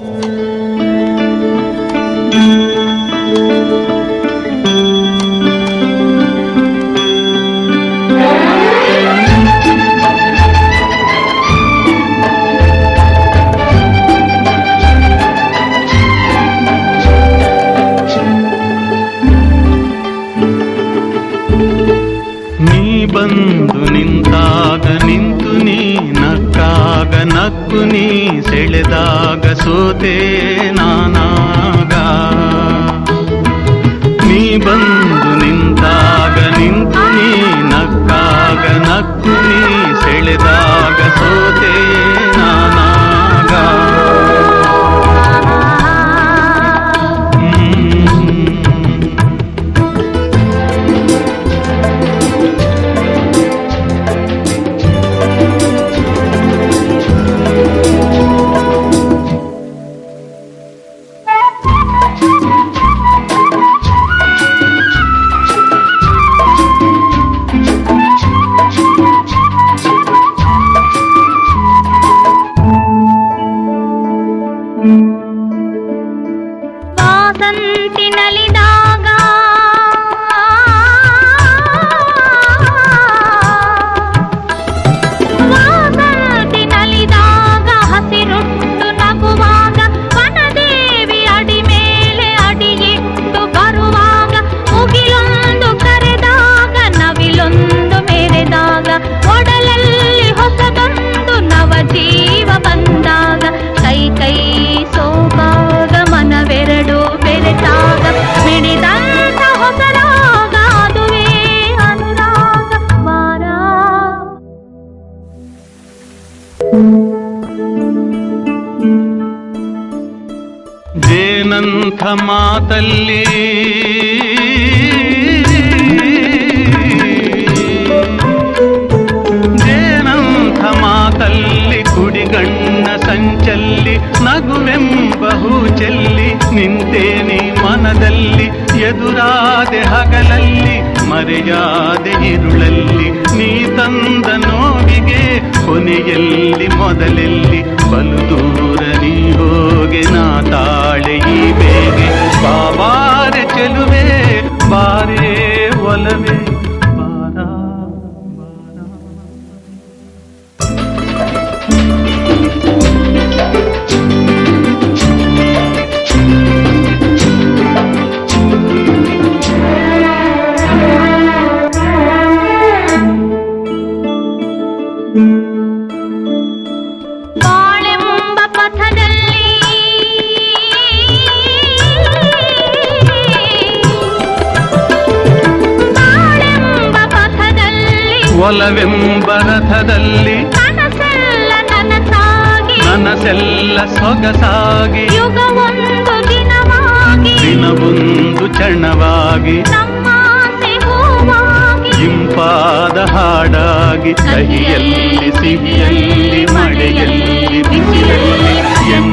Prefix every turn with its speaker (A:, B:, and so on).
A: ಬಂದು ನಿಂತಾಗ ನಿಂತು ನೀ ನಕ್ಕಾಗ ನಕ್ಕು ನೀ ಸೆಳೆದಾಗ ಸೋತೆ ನಾನಾಗ. ನೀ ಬಂದು ನಿಂತಾಗ ನಿಂತು ನೀ ನಕ್ಕಾಗ ನಕ್ಕು ನೀ ಸೆಳೆದಾಗ ಸೋತೆ ನಾನಾಗ. ಜೇನಂಥ ಮಾತಲ್ಲಿ ಜೇನಂಥ ಮಾತಲ್ಲಿ ಕುಡಿಗಣ್ಣ ಸಂಚಲ್ಲಿ ನಗುವೆಂಬ ಹೂ ಚೆಲ್ಲಿ ನಿಂತೇನಿ ಮನದಲ್ಲಿ ಎದುರಾದೆ ಹಗಲಲ್ಲಿ ಮರೆಯಾದೆ ಇರುಳಲ್ಲಿ ನೀ ತಂದ ನೋವಿಗೆ ಕೊನೆಯಲ್ಲಿ ಮೊದಲೆಲ್ಲಿ ಬಲು ದೂರ ನೀ ಹೋಗೆ ನಾ ತಾಳೆ ಈ ಬೇಗೆ ಬಾಬಾರೆ ಚೆಲುವೆ ಬಾರೇ ಒಲವೇ ಬಾರ ಬಾರ. ಒಲವೆಂಬ ರಥದಲ್ಲಿ ನನಸೆಲ್ಲ ಸೊಗಸಾಗಿ
B: ಯುಗವೊಂದು ದಿನವಾಗಿ
A: ದಿನವೊಂದು ಚಣವಾಗಿ ಇಂಪಾದ ಹಾಡಾಗಿ ಕಹಿಯಲ್ಲಿ ಸಿಹಿಯಲ್ಲಿ ಮಳೆಯಲ್ಲಿ ಬಿಸಿಲಲ್ಲಿ